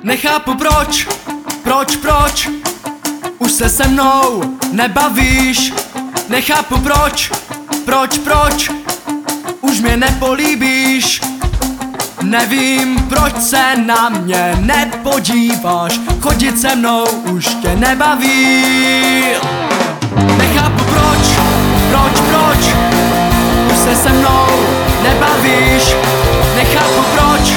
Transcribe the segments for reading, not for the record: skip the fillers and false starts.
Nechápu proč už se mnou nebavíš. Nechápu proč už mě nepolíbíš. Nevím, proč se na mě nepodíváš, chodit se mnou už tě nebaví. Nechápu proč už se mnou nebavíš. Nechápu proč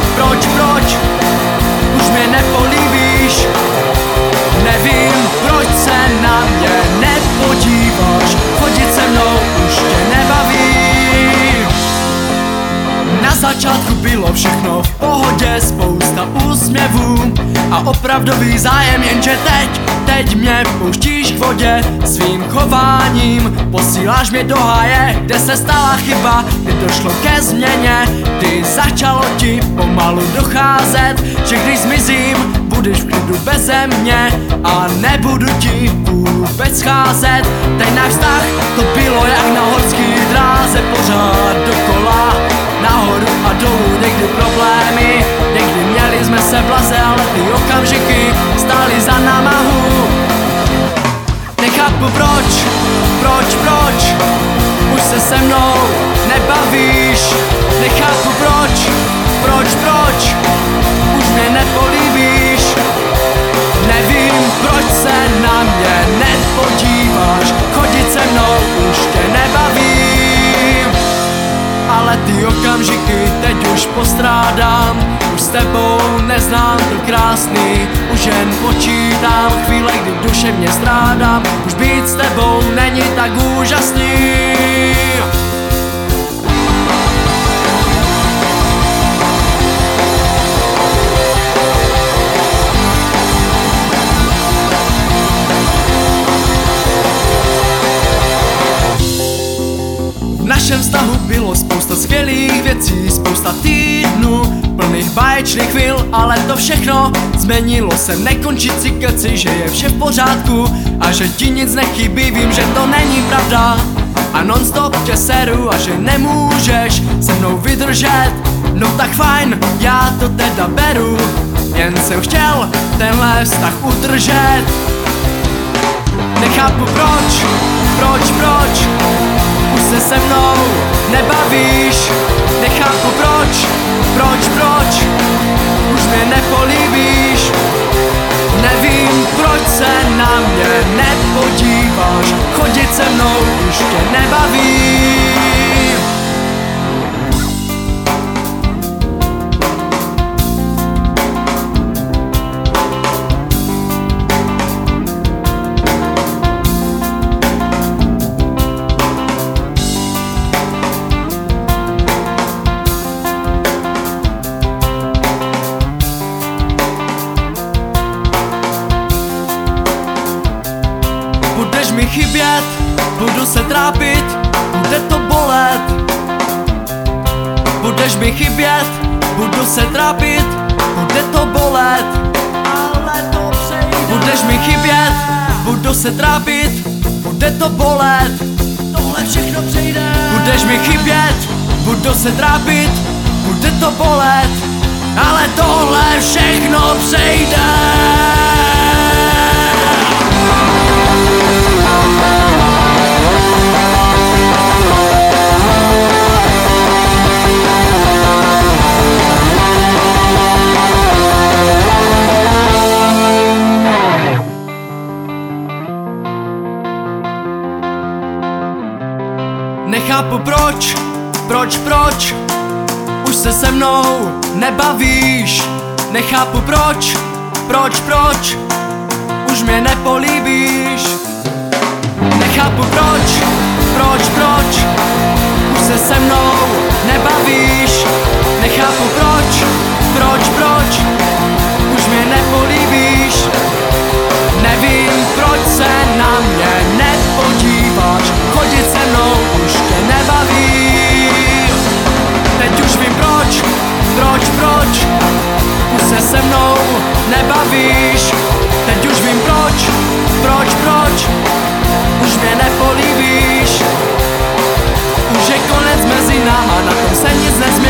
už mě nepolíbíš. Nevím, proč se na mě nepodíváš, chodit se mnou už tě nebaví. Na začátku bylo všechno v pohodě, spousta úsměvů a opravdový zájem, jenže teď mě pouštíš k vodě. Svým chováním posíláš mě do háje, kde se stala chyba, kdy došlo ke změně, kdy začalo ti pomalu docházet, že když zmizím, budeš v klidu beze mě a nebudu ti vůbec scházet. Ten náš vztah, to bylo jak na horský dráze, pořád dokola, nahoru a dolů, někdy problémy, někdy měli jsme se blaze, ale ty okamžiky stály za námahu. Nechápu proč už se mnou nebavíš. Nechápu proč už mě nepolíbíš. Nevím, proč se na mě nepodíváš, chodit se mnou už tě nebaví. Ale ty okamžiky teď už postrádám, už s tebou neznám to krásný, už jen počítám chvíle, kdy duševně strádám. Už být s tebou není tak úžasný. V našem vztahu bylo spousta skvělých věcí, spousta týdnů plných báječných chvil, ale to všechno změnilo se. Nekončící keci, že je vše v pořádku a že ti nic nechybí, vím, že to není pravda. A non-stop tě seru a že nemůžeš se mnou vydržet. No tak fajn, já to teda beru, jen jsem chtěl tenhle vztah udržet. Nechápu proč už se mnou nebavíš. Nechápu proč už mě nepolíbíš. Nevím, proč se na mě nepodíváš, chodit se mnou už tě nebaví. Budeš mi chybět, budu se trápit, bude to bolet. Budeš mi chybět, budu se trápit, bude to bolet. Ale to přejde. Budeš mi chybět, budu se trápit, bude to bolet. Tohle všechno přejde. Budeš mi chybět, budu se trápit, bude to bolet. Ale tohle všechno přejde. Nechápu proč už se mnou nebavíš. Nechápu proč už mě nepolíbíš. Nechápu proč už se mnou nebavíš. Nechápu proč už mě nepolíbíš. Nevím, proč se na mě nepodíváš, chodit se mnou už tě nebaví. Teď už vím proč už se mnou nebavíš. Teď už vím proč už mě nepolíbíš. Už je konec mezi náma, na tom se nic nezmění.